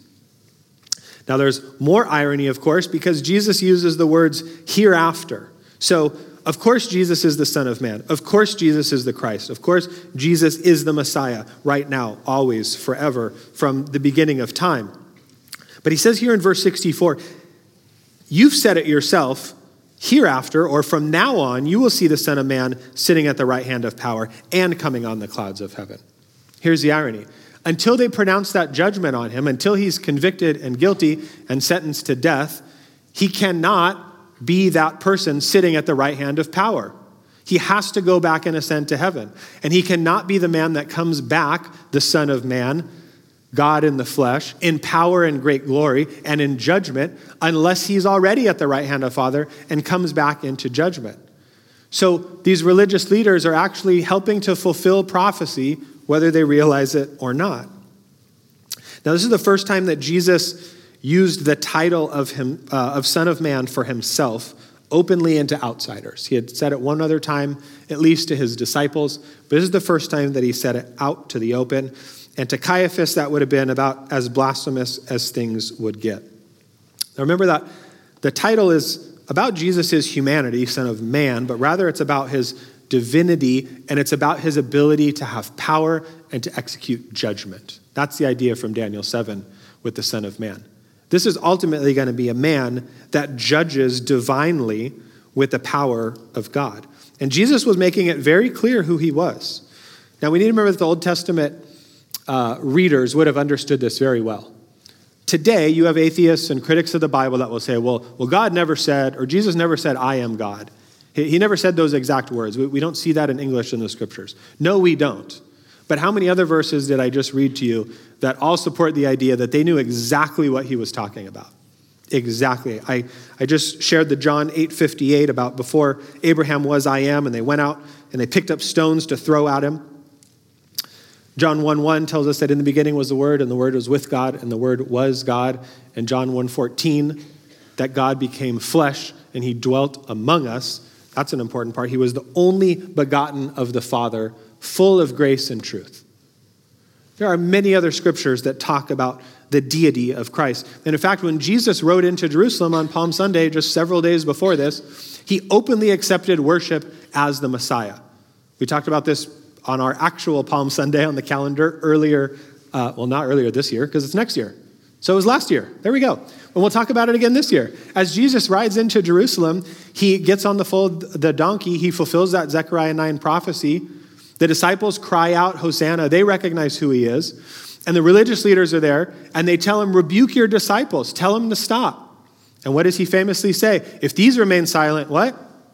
Speaker 1: Now there's more irony, of course, because Jesus uses the words hereafter. So, of course, Jesus is the Son of Man. Of course, Jesus is the Christ. Of course, Jesus is the Messiah right now, always, forever, from the beginning of time. But he says here in verse sixty-four, you've said it yourself, hereafter, or from now on, you will see the Son of Man sitting at the right hand of power and coming on the clouds of heaven. Here's the irony. Until they pronounce that judgment on him, until he's convicted and guilty and sentenced to death, he cannot be that person sitting at the right hand of power. He has to go back and ascend to heaven. And he cannot be the man that comes back, the Son of Man, God in the flesh, in power and great glory and in judgment, unless he's already at the right hand of Father and comes back into judgment. So these religious leaders are actually helping to fulfill prophecy, whether they realize it or not. Now, this is the first time that Jesus used the title of him uh, of Son of Man for himself openly and to outsiders. He had said it one other time, at least to his disciples, but this is the first time that he said it out to the open. And to Caiaphas, that would have been about as blasphemous as things would get. Now remember that the title is about Jesus' humanity, Son of Man, but rather it's about his divinity, and it's about his ability to have power and to execute judgment. That's the idea from Daniel seven with the Son of Man. This is ultimately going to be a man that judges divinely with the power of God. And Jesus was making it very clear who he was. Now we need to remember that the Old Testament uh, readers would have understood this very well. Today, you have atheists and critics of the Bible that will say, well, well, God never said, or Jesus never said, I am God. He, he never said those exact words. We, we don't see that in English in the scriptures. No, we don't. But how many other verses did I just read to you that all support the idea that they knew exactly what he was talking about? Exactly. I, I just shared the John eight fifty-eight about before Abraham was, I am, and they went out and they picked up stones to throw at him. John one one tells us that in the beginning was the Word, and the Word was with God, and the Word was God. And John one fourteen, that God became flesh, and he dwelt among us. That's an important part. He was the only begotten of the Father, full of grace and truth. There are many other scriptures that talk about the deity of Christ. And in fact, when Jesus rode into Jerusalem on Palm Sunday, just several days before this, he openly accepted worship as the Messiah. We talked about this on our actual Palm Sunday on the calendar earlier, uh, well, not earlier this year, because it's next year. So it was last year. There we go. And we'll talk about it again this year. As Jesus rides into Jerusalem, he gets on the foal of the donkey. He fulfills that Zechariah nine prophecy. The disciples cry out, Hosanna. They recognize who he is. And the religious leaders are there, and they tell him, rebuke your disciples. Tell them to stop. And what does he famously say? If these remain silent, what?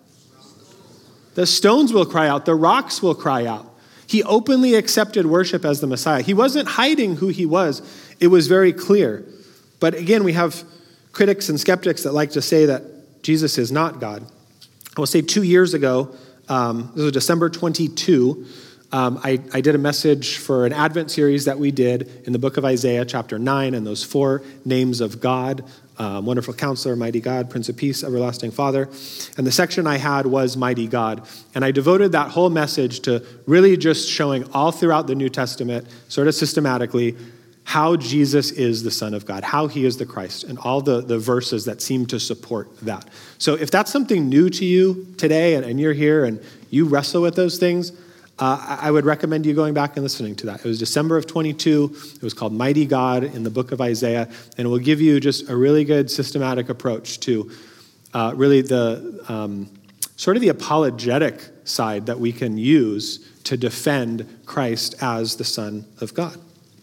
Speaker 1: The stones will cry out. The rocks will cry out. He openly accepted worship as the Messiah. He wasn't hiding who he was. It was very clear. But again, we have critics and skeptics that like to say that Jesus is not God. I will say two years ago, um, this was December twenty-second, um, I, I did a message for an Advent series that we did in the book of Isaiah, chapter nine, and those four names of God, um, Wonderful Counselor, Mighty God, Prince of Peace, Everlasting Father. And the section I had was Mighty God. And I devoted that whole message to really just showing all throughout the New Testament, sort of systematically, how Jesus is the Son of God, how he is the Christ, and all the, the verses that seem to support that. So if that's something new to you today and, and you're here and you wrestle with those things, uh, I would recommend you going back and listening to that. It was December of twenty-two. It was called Mighty God in the book of Isaiah, and it will give you just a really good systematic approach to uh, really the um, sort of the apologetic side that we can use to defend Christ as the Son of God.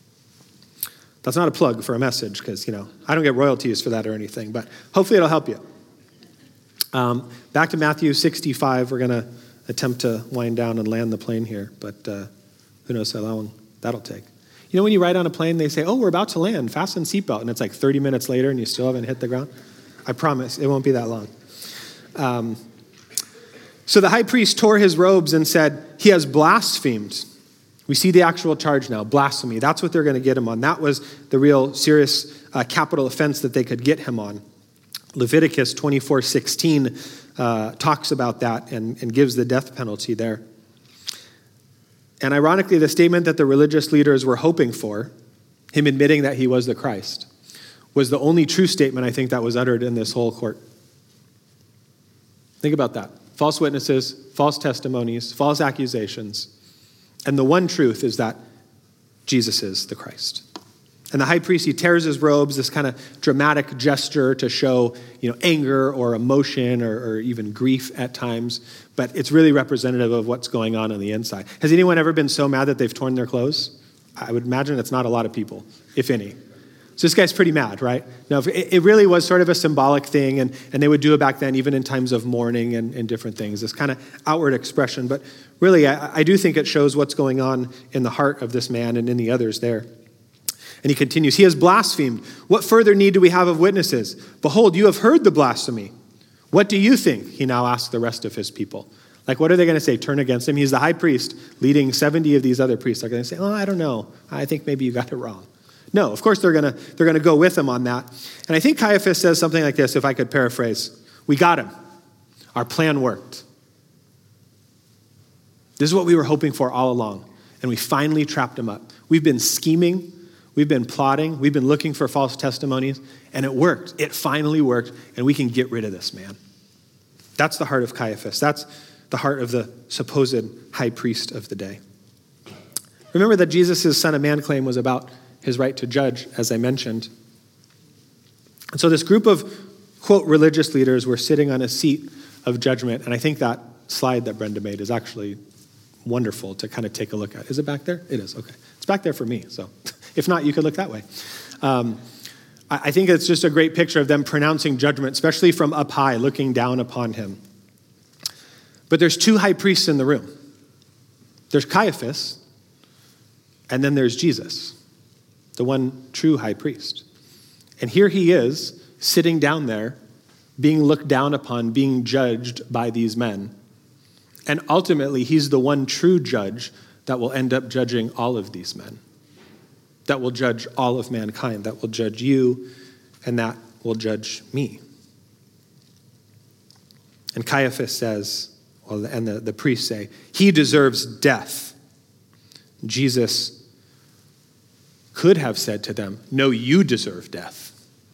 Speaker 1: That's not a plug for a message because, you know, I don't get royalties for that or anything, but hopefully it'll help you. Um, back to Matthew sixty-five. We're going to attempt to wind down and land the plane here, but uh, who knows how long that'll take. You know, when you ride on a plane, they say, oh, we're about to land, fasten seatbelt, and it's like thirty minutes later and you still haven't hit the ground. I promise it won't be that long. Um, so the high priest tore his robes and said, he has blasphemed. We see the actual charge now, blasphemy. That's what they're going to get him on. That was the real serious uh, capital offense that they could get him on. Leviticus twenty-four sixteen uh, talks about that and, and gives the death penalty there. And ironically, the statement that the religious leaders were hoping for, him admitting that he was the Christ, was the only true statement I think that was uttered in this whole court. Think about that. False witnesses, false testimonies, false accusations. And the one truth is that Jesus is the Christ. And the high priest, he tears his robes, this kind of dramatic gesture to show, you know, anger or emotion or, or even grief at times. But it's really representative of what's going on on the inside. Has anyone ever been so mad that they've torn their clothes? I would imagine it's not a lot of people, if any. So this guy's pretty mad, right? Now, it really was sort of a symbolic thing, and, and they would do it back then, even in times of mourning and, and different things, this kind of outward expression. But really, I, I do think it shows what's going on in the heart of this man and in the others there. And he continues, he has blasphemed. What further need do we have of witnesses? Behold, you have heard the blasphemy. What do you think? He now asks the rest of his people. Like, what are they going to say? Turn against him? He's the high priest leading seventy of these other priests. They're going to say, oh, I don't know. I think maybe you got it wrong. No, of course they're going to they're going to go with him on that. And I think Caiaphas says something like this, if I could paraphrase. We got him. Our plan worked. This is what we were hoping for all along. And we finally trapped him up. We've been scheming. We've been plotting. We've been looking for false testimonies. And it worked. It finally worked. And we can get rid of this man. That's the heart of Caiaphas. That's the heart of the supposed high priest of the day. Remember that Jesus' Son of Man claim was about his right to judge, as I mentioned. And so this group of, quote, religious leaders were sitting on a seat of judgment. And I think that slide that Brenda made is actually wonderful to kind of take a look at. Is it back there? It is, okay. It's back there for me, so if not, you could look that way. Um, I think it's just a great picture of them pronouncing judgment, especially from up high, looking down upon him. But there's two high priests in the room. There's Caiaphas, and then there's Jesus, the one true high priest. And here he is, sitting down there, being looked down upon, being judged by these men. And ultimately, he's the one true judge that will end up judging all of these men, that will judge all of mankind, that will judge you, and that will judge me. And Caiaphas says, well, and the, the priests say, he deserves death. Jesus could have said to them, no, you deserve death.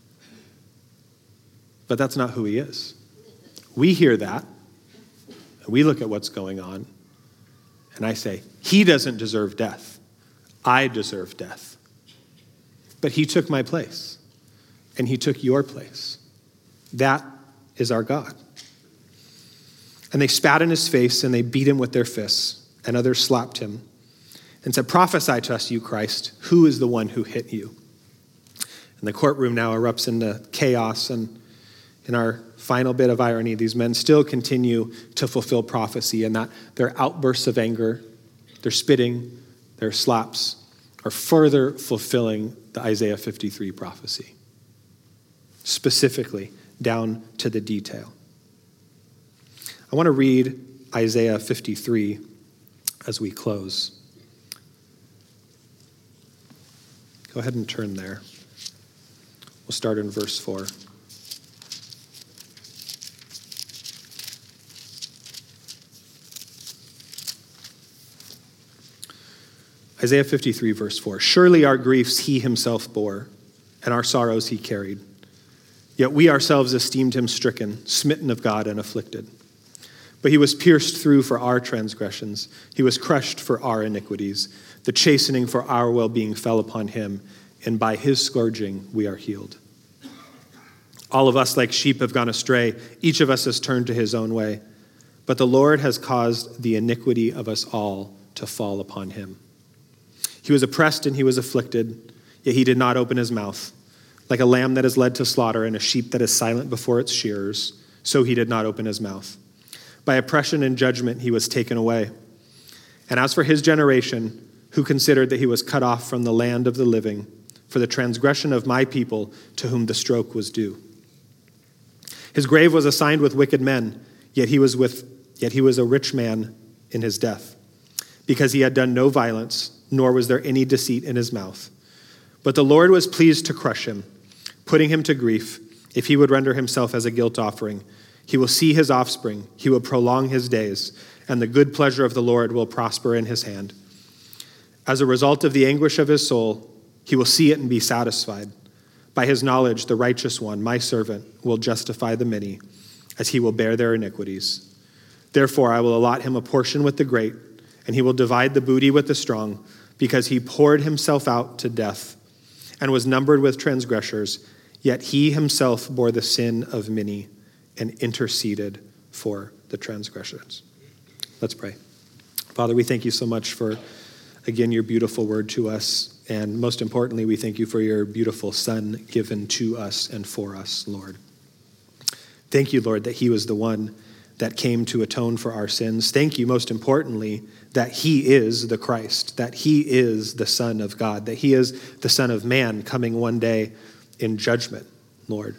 Speaker 1: But that's not who he is. We hear that, and we look at what's going on, and I say, he doesn't deserve death. I deserve death. But he took my place, and he took your place. That is our God. And they spat in his face, and they beat him with their fists, and others slapped him and said, prophesy to us, you Christ, who is the one who hit you? And the courtroom now erupts into chaos, and in our final bit of irony, these men still continue to fulfill prophecy, and that their outbursts of anger, their spitting, their slaps, are further fulfilling the Isaiah fifty-three prophecy, specifically down to the detail. I want to read Isaiah fifty-three as we close. Go ahead and turn there. We'll start in verse four. Isaiah fifty-three, verse four. Surely our griefs he himself bore, and our sorrows he carried. Yet we ourselves esteemed him stricken, smitten of God, and afflicted. But he was pierced through for our transgressions. He was crushed for our iniquities. The chastening for our well-being fell upon him, and by his scourging we are healed. All of us like sheep have gone astray. Each of us has turned to his own way. But the Lord has caused the iniquity of us all to fall upon him. He was oppressed and he was afflicted, yet he did not open his mouth. Like a lamb that is led to slaughter and a sheep that is silent before its shearers, so he did not open his mouth. By oppression and judgment he was taken away. And as for his generation, who considered that he was cut off from the land of the living, for the transgression of my people to whom the stroke was due. His grave was assigned with wicked men, yet he was with yet he was a rich man in his death, because he had done no violence, nor was there any deceit in his mouth. But the Lord was pleased to crush him, putting him to grief, if he would render himself as a guilt offering. He will see his offspring, he will prolong his days, and the good pleasure of the Lord will prosper in his hand. As a result of the anguish of his soul, he will see it and be satisfied. By his knowledge, the righteous one, my servant, will justify the many, as he will bear their iniquities. Therefore, I will allot him a portion with the great, and he will divide the booty with the strong, because he poured himself out to death and was numbered with transgressors, yet he himself bore the sin of many and interceded for the transgressors. Let's pray. Father, we thank you so much for, again, your beautiful word to us, and most importantly, we thank you for your beautiful Son given to us and for us, Lord. Thank you, Lord, that he was the one that came to atone for our sins. Thank you, most importantly, that he is the Christ, that he is the Son of God, that he is the Son of Man coming one day in judgment, Lord.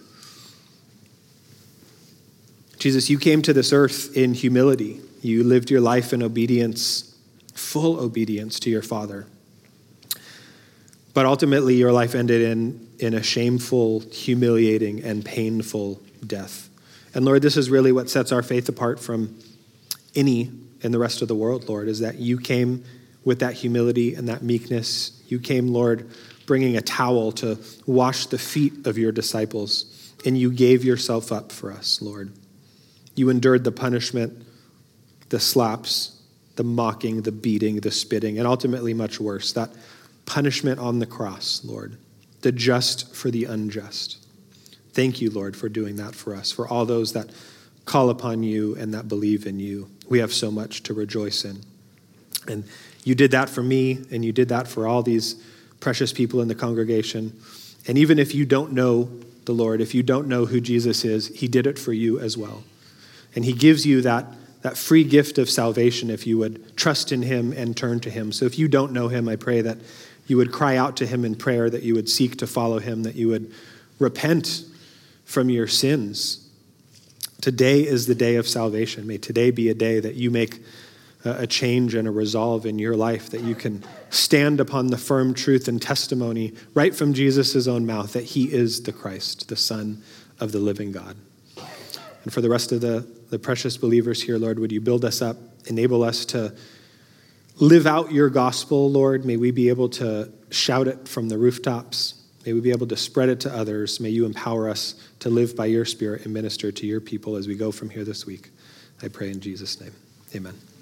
Speaker 1: Jesus, you came to this earth in humility. You lived your life in obedience, full obedience to your Father. But ultimately, your life ended in, in a shameful, humiliating, and painful death. And Lord, this is really what sets our faith apart from any in the rest of the world, Lord, is that you came with that humility and that meekness. You came, Lord, bringing a towel to wash the feet of your disciples, and you gave yourself up for us, Lord. You endured the punishment, the slaps, the mocking, the beating, the spitting, and ultimately much worse, that punishment on the cross, Lord, the just for the unjust. Thank you, Lord, for doing that for us, for all those that call upon you and that believe in you. We have so much to rejoice in. And you did that for me, and you did that for all these precious people in the congregation. And even if you don't know the Lord, if you don't know who Jesus is, he did it for you as well. And he gives you that, that free gift of salvation if you would trust in him and turn to him. So if you don't know him, I pray that you would cry out to him in prayer, that you would seek to follow him, that you would repent from your sins. Today is the day of salvation. May today be a day that you make a change and a resolve in your life, that you can stand upon the firm truth and testimony right from Jesus' own mouth that he is the Christ, the Son of the living God. And for the rest of the, the precious believers here, Lord, would you build us up, enable us to live out your gospel, Lord. May we be able to shout it from the rooftops. May we be able to spread it to others. May you empower us to live by your Spirit and minister to your people as we go from here this week. I pray in Jesus' name. Amen.